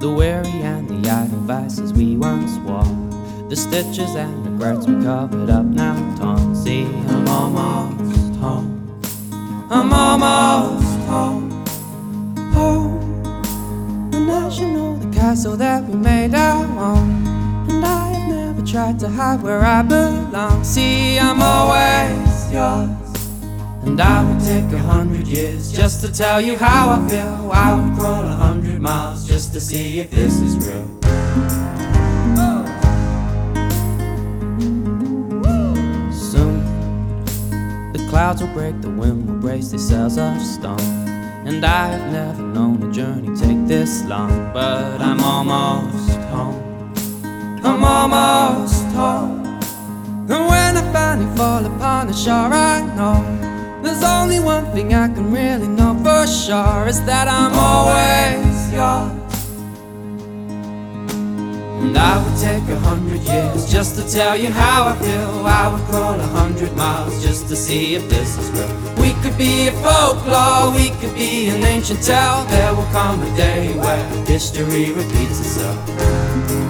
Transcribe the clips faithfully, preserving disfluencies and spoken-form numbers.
the weary and the idle vices we once wore, the stitches and regrets we covered up now torn. See, I'm almost home, I'm almost home, home. And as you know, the castle that we made our own, and I have never tried to hide where I belong. See, I'm always yours, and I would take a hundred years just to tell you how I feel. I would crawl a hundred miles just to see if this is real. Soon, the clouds will break, the wind will brace these sails of stone, and I have never known a journey take this long. But I'm almost home, I'm almost home. And when I finally fall upon the shore, I know there's only one thing I can really know for sure, is that I'm always yours. And I would take a hundred years just to tell you how I feel. I would crawl a hundred miles just to see if this is real. We could be a folklore, we could be an ancient tale. There will come a day where history repeats itself.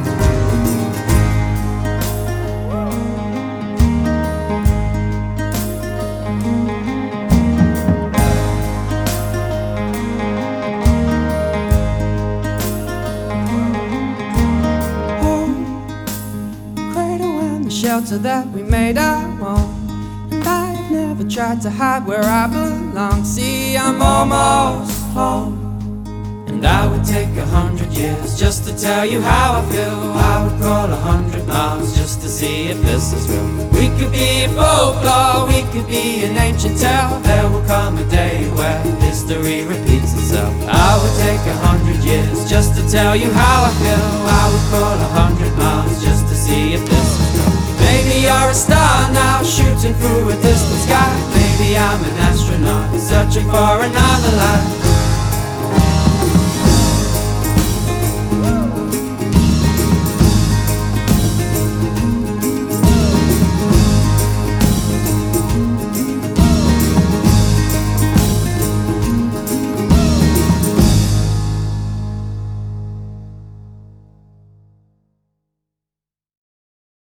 Shelter that we made our own, and I've never tried to hide where I belong. See, I'm almost home, and I would take a hundred years just to tell you how I feel. I would crawl a hundred miles just to see if this is real. We could be a folklore, we could be an ancient tale. There will come a day where history repeats itself. I would take a hundred years just to tell you how I feel. I would crawl a hundred miles just to see if this is real. Maybe you're a star now, shooting through a distant sky. Maybe I'm an astronaut, searching for another life.